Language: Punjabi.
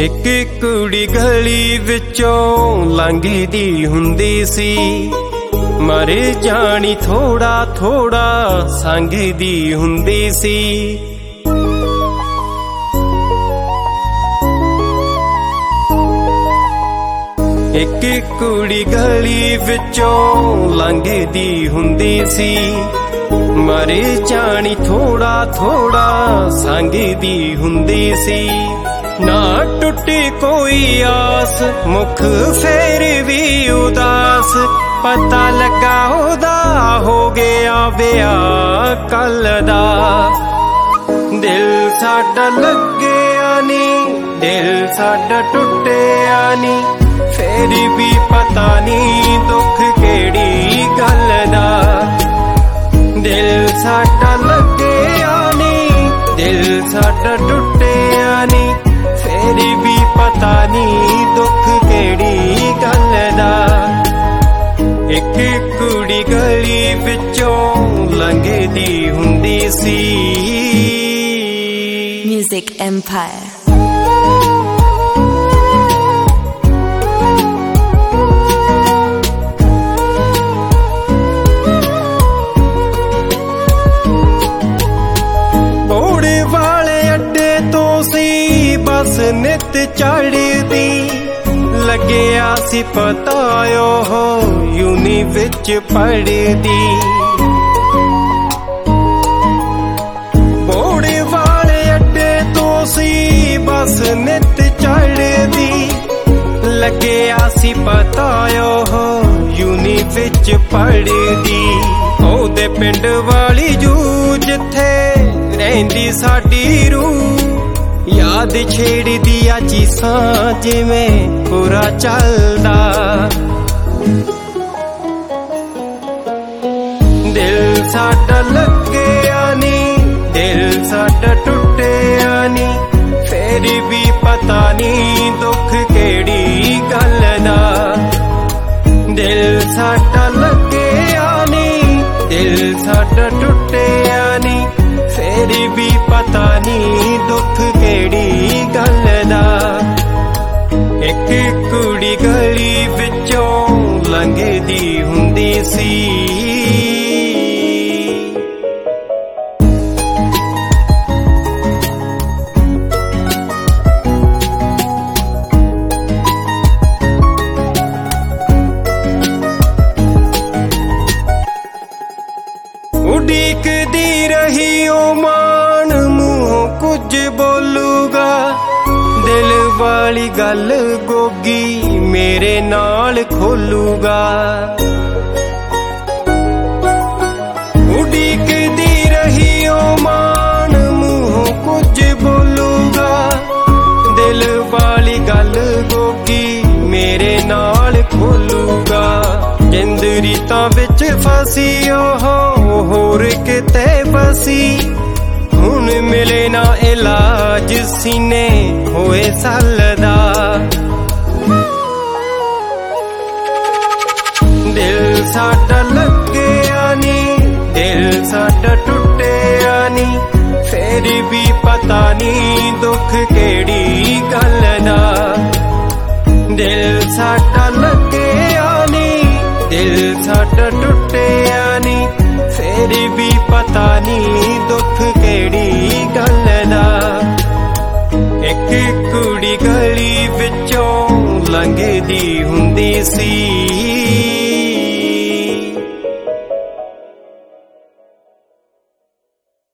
ਇੱਕ ਕੁੜੀ ਗਲੀ ਵਿੱਚੋਂ ਲੰਘਦੀ ਹੁੰਦੀ ਸੀ, ਮਰ ਜਾਣੀ ਥੋੜਾ ਥੋੜਾ ਸੰਗਦੀ ਹੁੰਦੀ ਸੀ। ਇੱਕ ਕੁੜੀ ਗਲੀ ਵਿੱਚੋਂ ਲੰਘਦੀ ਹੁੰਦੀ ਸੀ, ਮਰ ਜਾਣੀ ਥੋੜਾ ਥੋੜਾ ਸੰਗਦੀ ਹੁੰਦੀ ਸੀ। ਨਾ ਟੁੱਟੀ ਕੋਈ ਆਸ, ਮੁਖ ਫੇਰ ਵੀ ਉਦਾਸ, ਪਤਾ ਲੱਗਾ ਉਹਦਾ ਹੋ ਗਿਆ ਵਿਆਹ ਕੱਲ ਦਾ। ਦਿਲ ਸਾਡਾ ਲੱਗਿਆ ਨੀ, ਦਿਲ ਸਾਡਾ ਟੁੱਟਿਆ ਨੀ, ਫੇਰ ਵੀ ਪਤਾ ਨੀ ਦੁੱਖ ਕਿਹੜੀ ਗੱਲ ਦਾ। ਦਿਲ ਸਾਡਾ ਲੱਗਿਆ ਨੀ, ਦਿਲ ਸਾਡਾ ਟੁੱਟਿਆ ਨੀ, ਫੇਰ ਵੀ ਪਤਾ ਨੀ ਦੁੱਖ ਕਿਹੜੀ ਗੱਲ ਦਾ। ਇੱਕ ਕੁੜੀ ਗਲੀ ਵਿੱਚੋਂ ਲੰਘਦੀ ਹੁੰਦੀ ਸੀ। Music Empire। ਬਸ ਨਿਤ ਚੜ੍ਹਦੀ, ਲੱਗਿਆ ਸੀ ਪਤਾ ਉਹ ਯੂਨੀ ਵਿੱਚ ਪੜ੍ਹਦੀ। ਬੋੜੇ ਵਾਲੇ ਅੱਡੇ ਤੋਂ ਸੀ ਬਸ ਨਿਤ ਚੜ੍ਹਦੀ, ਲੱਗਿਆ ਸੀ ਪਤਾ ਉਹ ਯੂਨੀ ਵਿੱਚ ਪੜ੍ਹਦੀ। ਉਹਦੇ ਪਿੰਡ ਵਾਲੀ ਜੂ ਜਿੱਥੇ ਰਹਿੰਦੀ ਸਾਡੀ ਰੂਹ, ਯਾਦ ਛੇੜਦੀ ਆ ਚੀਸਾਂ ਜਿਵੇਂ ਪੂਰਾ ਚੱਲਦਾ। ਦਿਲ ਸਾਡਾ ਲੱਗਿਆ ਨੀ, ਦਿਲ ਸਾਡਾ ਟੁੱਟਿਆ ਨੀ, ਫੇਰ ਵੀ ਪਤਾ ਨੀ ਦੁੱਖ ਕਿਹੜੀ ਗੱਲ ਦਾ। ਦਿਲ ਸਾਡਾ ਲੱਗਿਆ ਨੀ, ਦਿਲ ਸਾਡਾ ਟੁੱਟਿਆ ਨੀ, ਫੇਰ ਵੀ ਪਤਾ ਨੀ ਦੁੱਖ ਕਿਹੜੀ ਗੱਲ ਦਾ। ਇੱਕ ਕੁੜੀ ਗਲੀ ਵਿੱਚੋਂ ਲੰਘਦੀ ਹੁੰਦੀ ਸੀ। ਉਡੀਕਦੀ ਰਹੀ ਉਹ ਮਾਣ, ਮੂੰਹੋਂ ਕੁਝ ਬੋਲੂਗਾ, ਦਿਲ ਵਾਲੀ ਗੱਲ ਗੋਗੀ ਮੇਰੇ ਨਾਲ ਖੋਲੂਗਾ। ਉਡੀਕਦੀ ਰਹੀ ਉਹ ਮਾਣ, ਮੂੰਹੋਂ ਕੁਝ ਬੋਲੂਗਾ, ਦਿਲ ਵਾਲੀ ਗੱਲ ਗੋਗੀ ਮੇਰੇ ਨਾਲ ਖੋਲੂਗਾ। ਜਿੰਦ ਰੀਤਾਂ ਵਿੱਚ ਫਸੀ ਉਹ ਹੋਰ ਕਿਤੇ ਬਸੀ, ਹੁਣ ਮਿਲੇ ਨਾ ਇਲਾਜ ਸੀਨੇ ਹੋਏ ਸੱਲਦਾ। ਦਿਲ ਸਾਡਾ ਲੱਗਿਆ ਨੀ, ਦਿਲ ਸਾਡਾ ਟੁੱਟਿਆ ਨੀ, ਫੇਰ ਵੀ ਪਤਾ ਨੀ ਦੁੱਖ ਕਿਹੜੀ ਗੱਲ ਦਾ। ਦਿਲ ਸਾਡਾ ਲੱਗਿਆ ਨੀ, ਦਿਲ ਸਾਡਾ ਟੁੱਟਿਆ ਨੀ, ਫੇਰ ਵੀ ਪਤਾ ਨੀ ਦੁੱਖ ਕਿਹੜੀ ਗੱਲ ਦਾ। ਇੱਕ ਕੁੜੀ ਗਲੀ ਵਿੱਚੋਂ ਲੰਘਦੀ ਹੁੰਦੀ ਸੀ।